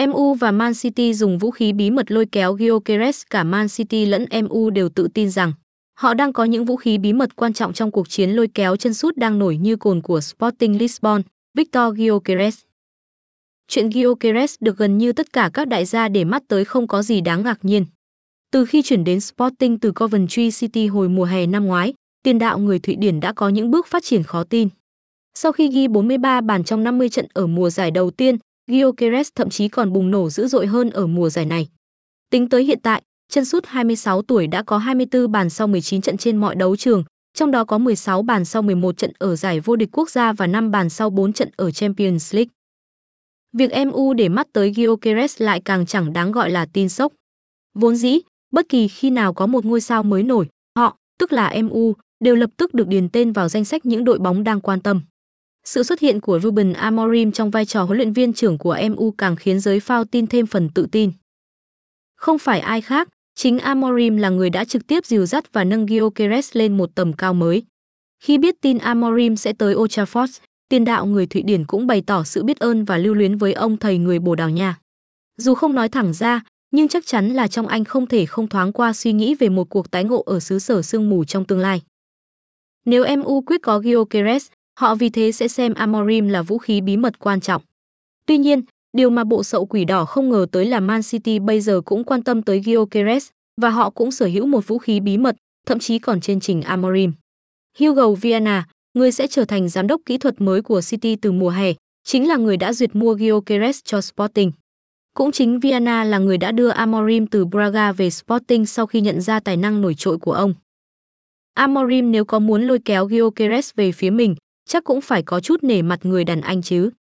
MU và Man City dùng vũ khí bí mật lôi kéo Gyökeres. Cả Man City lẫn MU đều tự tin rằng họ đang có những vũ khí bí mật quan trọng trong cuộc chiến lôi kéo chân sút đang nổi như cồn của Sporting Lisbon, Victor Gyökeres. Chuyện Gyökeres được gần như tất cả các đại gia để mắt tới không có gì đáng ngạc nhiên. Từ khi chuyển đến Sporting từ Coventry City hồi mùa hè năm ngoái, tiền đạo người Thụy Điển đã có những bước phát triển khó tin. Sau khi ghi 43 bàn trong 50 trận ở mùa giải đầu tiên, Gyökeres thậm chí còn bùng nổ dữ dội hơn ở mùa giải này. Tính tới hiện tại, chân sút 26 tuổi đã có 24 bàn sau 19 trận trên mọi đấu trường, trong đó có 16 bàn sau 11 trận ở giải vô địch quốc gia và 5 bàn sau 4 trận ở Champions League. Việc MU để mắt tới Gyökeres lại càng chẳng đáng gọi là tin sốc. Vốn dĩ, bất kỳ khi nào có một ngôi sao mới nổi, họ, tức là MU, đều lập tức được điền tên vào danh sách những đội bóng đang quan tâm. Sự xuất hiện của Ruben Amorim trong vai trò huấn luyện viên trưởng của MU càng khiến giới phao tin thêm phần tự tin. Không phải ai khác, chính Amorim là người đã trực tiếp dìu dắt và nâng Gyökeres lên một tầm cao mới. Khi biết tin Amorim sẽ tới Old Trafford, tiền đạo người Thụy Điển cũng bày tỏ sự biết ơn và lưu luyến với ông thầy người Bồ Đào Nha. Dù không nói thẳng ra, nhưng chắc chắn là trong anh không thể không thoáng qua suy nghĩ về một cuộc tái ngộ ở xứ sở sương mù trong tương lai. Nếu MU quyết có Gyökeres, họ vì thế sẽ xem Amorim là vũ khí bí mật quan trọng. Tuy nhiên, điều mà bộ sậu quỷ đỏ không ngờ tới là Man City bây giờ cũng quan tâm tới Gyökeres và họ cũng sở hữu một vũ khí bí mật, thậm chí còn trên trình Amorim. Hugo Viana, người sẽ trở thành giám đốc kỹ thuật mới của City từ mùa hè, chính là người đã duyệt mua Gyökeres cho Sporting. Cũng chính Viana là người đã đưa Amorim từ Braga về Sporting sau khi nhận ra tài năng nổi trội của ông. Amorim nếu có muốn lôi kéo Gyökeres về phía mình, chắc cũng phải có chút nể mặt người đàn anh chứ.